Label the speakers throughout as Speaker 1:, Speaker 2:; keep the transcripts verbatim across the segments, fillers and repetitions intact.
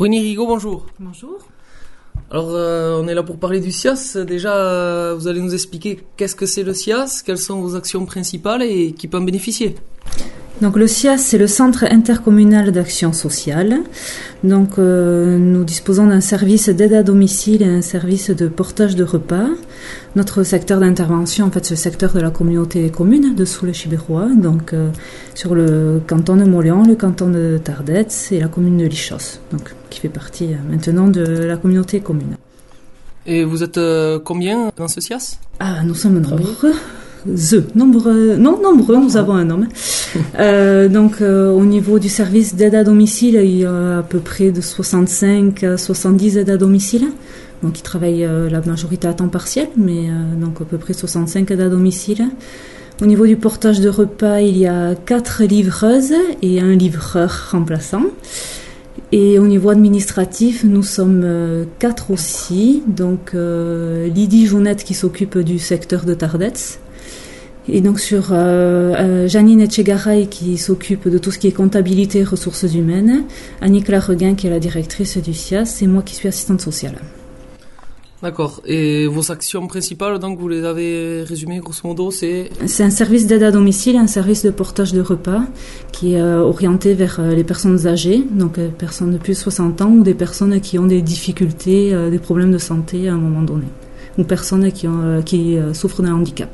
Speaker 1: Bruni Rigaud, bonjour.
Speaker 2: Bonjour.
Speaker 1: Alors, euh, on est là pour parler du S I A S. Déjà, euh, vous allez nous expliquer qu'est-ce que c'est le S I A S, quelles sont vos actions principales et qui peut en bénéficier.
Speaker 2: Donc le S I A S, c'est le Centre intercommunal d'action sociale. Donc euh, nous disposons d'un service d'aide à domicile et un service de portage de repas. Notre secteur d'intervention, en fait, c'est le secteur de la communauté des communes de Soule-Chibérois, donc euh, sur le canton de Mauléon, le canton de Tardets et la commune de Lichos, donc qui fait partie euh, maintenant de la communauté commune.
Speaker 1: Et vous êtes euh, combien dans ce S I A S?
Speaker 2: Ah, nous sommes nombreux. The, nombreux, non nombreux, nous avons un homme. Euh, donc euh, au niveau du service d'aide à domicile, il y a à peu près de soixante-cinq à soixante-dix aides à domicile. Donc ils travaillent euh, la majorité à temps partiel, mais euh, donc à peu près soixante-cinq aides à domicile. Au niveau du portage de repas, il y a quatre livreuses et un livreur remplaçant. Et au niveau administratif, nous sommes euh, quatre aussi. Donc euh, Lydie Jounette qui s'occupe du secteur de Tardets. Et donc sur euh, euh, Janine Etchegaray qui s'occupe de tout ce qui est comptabilité et ressources humaines, Annie-Claire Reguin qui est la directrice du S I A S et moi qui suis assistante sociale.
Speaker 1: D'accord. Et vos actions principales, donc vous les avez résumées grosso modo, c'est...
Speaker 2: C'est un service d'aide à domicile, un service de portage de repas qui est euh, orienté vers euh, les personnes âgées, donc euh, personnes de plus de soixante ans ou des personnes qui ont des difficultés, euh, des problèmes de santé à un moment donné, ou personnes qui, ont, euh, qui euh, souffrent d'un handicap.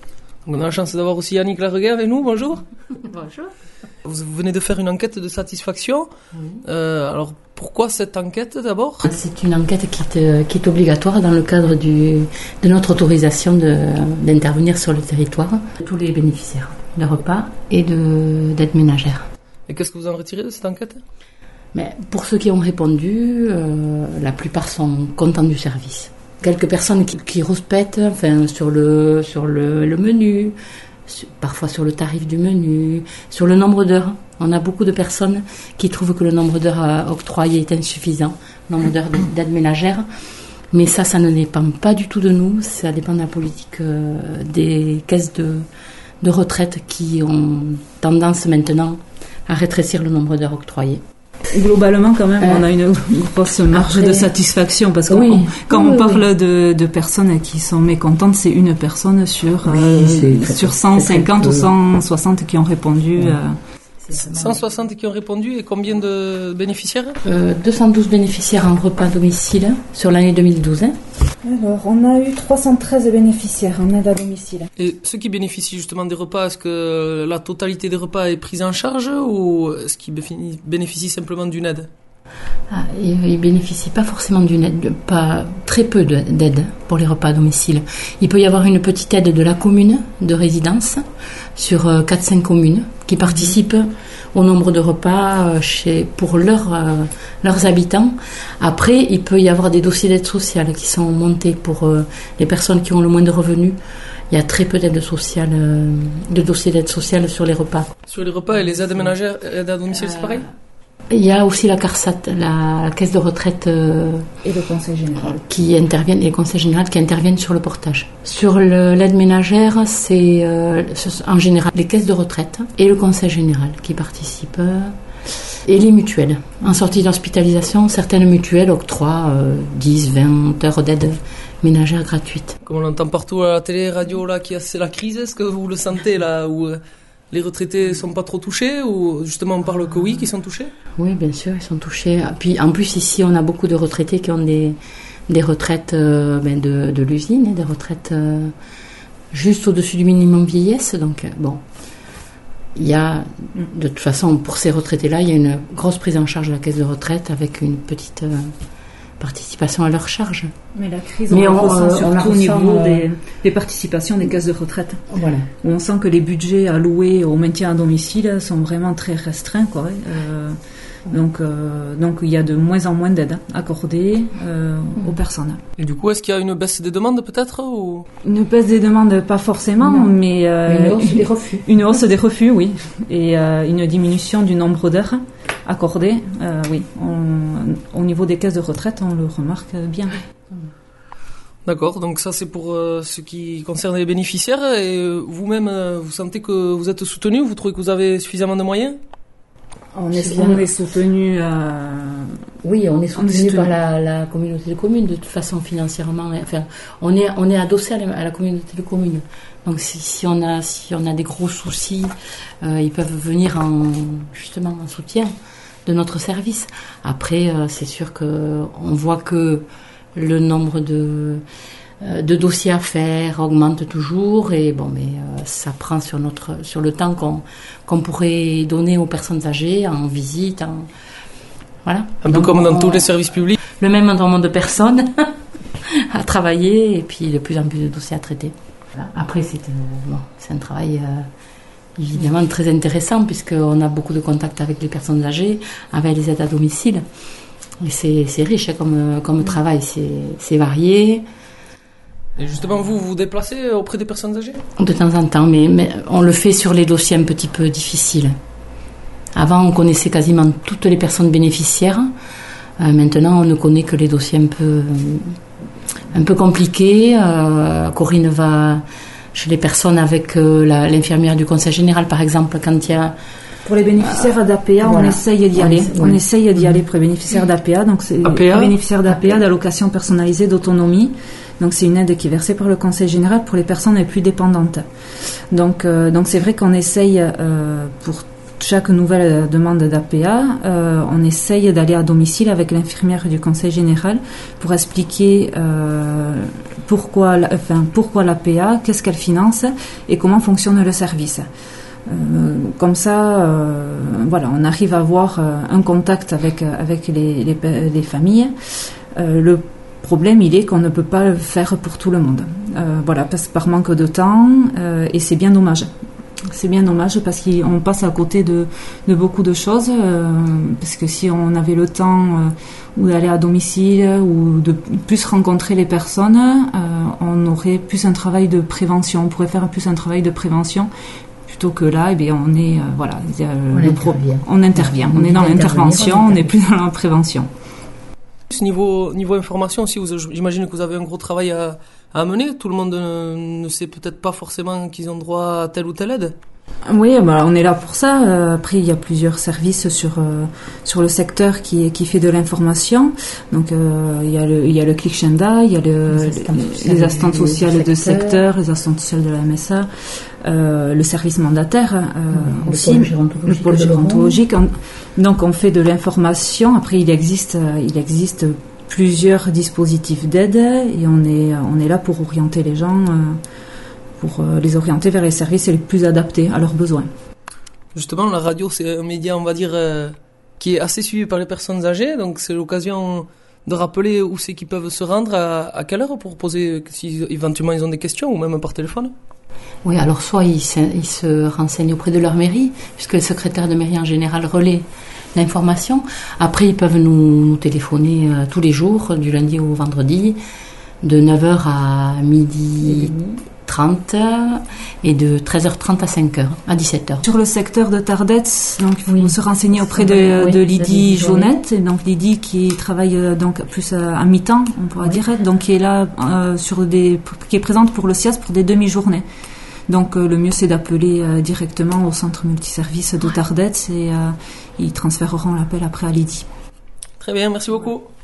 Speaker 1: On a la chance d'avoir aussi Annie-Claire Reguin avec nous, bonjour.
Speaker 2: Bonjour.
Speaker 1: Vous venez de faire une enquête de satisfaction.
Speaker 3: Oui.
Speaker 1: Euh, alors, pourquoi cette enquête d'abord?
Speaker 3: C'est une enquête qui est, qui est obligatoire dans le cadre du, de notre autorisation de, d'intervenir sur le territoire. Tous les bénéficiaires de repas et de, d'aide ménagère.
Speaker 1: Et qu'est-ce que vous en retirez de cette enquête?
Speaker 3: Mais pour ceux qui ont répondu, euh, la plupart sont contents du service. Quelques personnes qui, qui respectent enfin, sur, le, sur le, le menu, sur, parfois sur le tarif du menu, sur le nombre d'heures. On a beaucoup de personnes qui trouvent que le nombre d'heures octroyées est insuffisant, le nombre d'heures d'aide ménagère. Mais ça, ça ne dépend pas du tout de nous. Ça dépend de la politique euh, des caisses de, de retraite qui ont tendance maintenant à rétrécir le nombre d'heures octroyées.
Speaker 2: Globalement, quand même, euh, on a une grosse marge après, de satisfaction parce que oui, on, quand oui, on parle oui. de, de personnes qui sont mécontentes, c'est une personne sur, oui, euh, sur cent cinquante ou cent soixante qui ont répondu.
Speaker 1: Oui. Euh, cent soixante qui ont répondu et combien de bénéficiaires?
Speaker 3: euh, deux cent douze bénéficiaires en repas à domicile sur l'année deux mille douze. Hein.
Speaker 2: Alors, on a eu trois cent treize bénéficiaires en aide à domicile.
Speaker 1: Et ceux qui bénéficient justement des repas, est-ce que la totalité des repas est prise en charge ou est-ce qu'ils bénéficient simplement d'une aide?
Speaker 3: Ah, ils ne bénéficient pas forcément d'une aide, pas, très peu d'aide pour les repas à domicile. Il peut y avoir une petite aide de la commune de résidence sur quatre cinq communes qui participent au nombre de repas chez, pour leur, euh, leurs habitants. Après, il peut y avoir des dossiers d'aide sociale qui sont montés pour euh, les personnes qui ont le moins de revenus. Il y a très peu d'aide sociale, euh, de dossiers d'aide sociale sur les repas.
Speaker 1: Sur les repas et les aides ménagères, aides à domicile, euh, c'est pareil?
Speaker 3: Il y a aussi la CARSAT, la, la caisse de retraite euh,
Speaker 2: et le conseil général
Speaker 3: qui interviennent, et le conseil général qui interviennent sur le portage. Sur le, l'aide ménagère, c'est euh, en général les caisses de retraite et le conseil général qui participent euh, et les mutuelles. En sortie d'hospitalisation, certaines mutuelles octroient euh, dix vingt heures d'aide ménagère gratuite.
Speaker 1: Comme on l'entend partout à la télé, radio, là, qui a, c'est la crise, est-ce que vous le sentez là où euh... les retraités ne sont pas trop touchés ou justement on parle que oui, qui sont touchés?
Speaker 3: Oui, bien sûr, ils sont touchés. Puis en plus ici, on a beaucoup de retraités qui ont des, des retraites euh, ben de, de l'usine, des retraites euh, juste au-dessus du minimum vieillesse. Donc bon, il y a de toute façon pour ces retraités-là, il y a une grosse prise en charge de la caisse de retraite avec une petite euh, participation à leur charge.
Speaker 2: Mais la crise, on Mais la on, ressent euh, surtout on au niveau euh... des, des participations des caisses de retraite.
Speaker 3: Voilà.
Speaker 2: Où on sent que les budgets alloués au maintien à domicile sont vraiment très restreints, quoi. Euh, donc, euh, donc il y a de moins en moins d'aide accordée euh, mmh. aux personnes.
Speaker 1: Et du coup, est-ce qu'il y a une baisse des demandes peut-être ou...
Speaker 2: Une baisse des demandes, pas forcément, non. mais, euh,
Speaker 3: mais une hausse des refus.
Speaker 2: Une hausse des refus, oui. Et euh, une diminution du nombre d'heures accordées, euh, oui. On, au niveau des caisses de retraite, on le remarque bien.
Speaker 1: D'accord, donc ça c'est pour euh, ce qui concerne les bénéficiaires. Et euh, vous-même, euh, vous sentez que vous êtes soutenu? Vous trouvez que vous avez suffisamment de moyens?
Speaker 2: On est, on est soutenu euh,
Speaker 3: Oui, on est soutenu par la, la communauté de communes, de toute façon financièrement. Enfin, on est, on est adossé à la, à la communauté de communes. Donc si, si, on a, si on a des gros soucis, euh, ils peuvent venir en, justement en soutien de notre service. Après, euh, c'est sûr qu'on voit que le nombre de, euh, de dossiers à faire augmente toujours. Et bon, mais euh, ça prend sur, notre, sur le temps qu'on, qu'on pourrait donner aux personnes âgées en visite, en... Voilà.
Speaker 1: Un peu comme dans tous les services publics.
Speaker 3: Le même nombre de personnes à travailler et puis de plus en plus de dossiers à traiter. Voilà. Après, c'est, euh, bon, c'est un travail euh, évidemment très intéressant puisqu'on a beaucoup de contacts avec les personnes âgées, avec les aides à domicile. Et c'est, c'est riche hein, comme, comme travail, c'est, c'est varié.
Speaker 1: Et justement, vous vous déplacez auprès des personnes âgées ?
Speaker 3: De temps en temps, mais, mais on le fait sur les dossiers un petit peu difficiles. Avant, on connaissait quasiment toutes les personnes bénéficiaires. Euh, maintenant, on ne connaît que les dossiers un peu, un peu compliqués. Euh, Corinne va chez les personnes avec euh, la, l'infirmière du conseil général, par exemple, quand il y a...
Speaker 2: Pour les bénéficiaires d'A P A, voilà. on essaye d'y aller. On, on essaye d'y aller pour les bénéficiaires d'A P A. Donc, c'est
Speaker 1: A P A,
Speaker 2: bénéficiaires d'A P A, d'allocation personnalisée d'autonomie. Donc, c'est une aide qui est versée par le conseil général pour les personnes les plus dépendantes. Donc, euh, donc c'est vrai qu'on essaye euh, pour chaque nouvelle demande d'A P A, euh, on essaye d'aller à domicile avec l'infirmière du conseil général pour expliquer euh, pourquoi, enfin, pourquoi l'A P A, qu'est-ce qu'elle finance et comment fonctionne le service. Euh, comme ça, euh, voilà, on arrive à avoir euh, un contact avec, avec les, les, les familles. Euh, le problème, il est qu'on ne peut pas le faire pour tout le monde. Euh, voilà, parce par manque de temps, euh, et c'est bien dommage. C'est bien dommage parce qu'on passe à côté de, de beaucoup de choses, euh, parce que si on avait le temps euh, ou d'aller à domicile ou de plus rencontrer les personnes, euh, on aurait plus un travail de prévention, on pourrait faire plus un travail de prévention plutôt que là, eh bien, on est, euh, voilà,
Speaker 3: on,
Speaker 2: le
Speaker 3: intervient.
Speaker 2: Pro, on intervient, on, on est dans l'intervention, on n'est plus dans la prévention.
Speaker 1: Niveau, niveau information aussi, vous, j'imagine que vous avez un gros travail à, à mener. Tout le monde ne, ne sait peut-être pas forcément qu'ils ont droit à telle ou telle aide.
Speaker 2: Oui, bah, on est là pour ça. Après, il y a plusieurs services sur euh, sur le secteur qui qui fait de l'information. Donc, euh, il y a le il y a le Clic Chenda, il y a le, les, les assistantes sociales de secteur, les assistantes sociales de la M S A, euh, le service mandataire euh,
Speaker 3: le
Speaker 2: aussi, le pôle gérontologique. Donc, on fait de l'information. Après, il existe il existe plusieurs dispositifs d'aide et on est on est là pour orienter les gens. Euh, pour les orienter vers les services les plus adaptés à leurs besoins.
Speaker 1: Justement, la radio, c'est un média, on va dire, euh, qui est assez suivi par les personnes âgées, donc c'est l'occasion de rappeler où c'est qu'ils peuvent se rendre, à, à quelle heure pour poser, si éventuellement ils ont des questions, ou même par téléphone.
Speaker 3: Oui, alors soit ils se, ils se renseignent auprès de leur mairie, puisque le secrétaire de mairie en général relaie l'information. Après, ils peuvent nous, nous téléphoner euh, tous les jours, du lundi au vendredi, de neuf heures à midi trente et de treize heures trente à cinq heures, à dix-sept heures.
Speaker 2: Sur le secteur de Tardets, donc oui. Vous se renseignez auprès de, oui, de Lydie Jaunette, et donc Lydie qui travaille donc plus à mi-temps, on pourra oui. dire, donc qui est là euh, sur des, qui est présente pour le C I A S pour des demi-journées. Donc euh, le mieux c'est d'appeler euh, directement au centre multiservice de Tardets et euh, ils transféreront l'appel après à Lydie.
Speaker 1: Très bien, merci beaucoup.